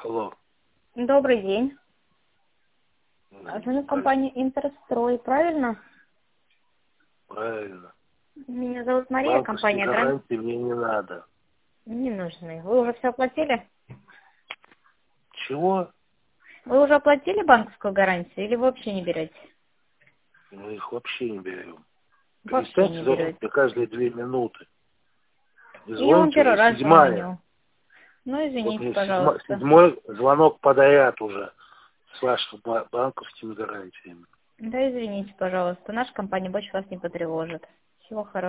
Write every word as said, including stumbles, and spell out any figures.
Алло. Добрый день. Звоню компании Интерстрой, правильно? Правильно. Меня зовут Мария, Банковские компания Гранд. гарантии мне не надо. Не нужны. Вы уже все оплатили? Чего? Вы уже оплатили банковскую гарантию или вы вообще не берете? Мы их вообще не берем. Вообще Перестаньте не звонить берете. мне каждые две минуты. Вы И он звоните первый уже раз седьмая. звоню. Ну, Вот извините, мне седьмой, пожалуйста. седьмой звонок подряд уже с вашими ба- банковскими гарантиями. Да, извините, пожалуйста. Наша компания больше вас не потревожит. Всего хорошего.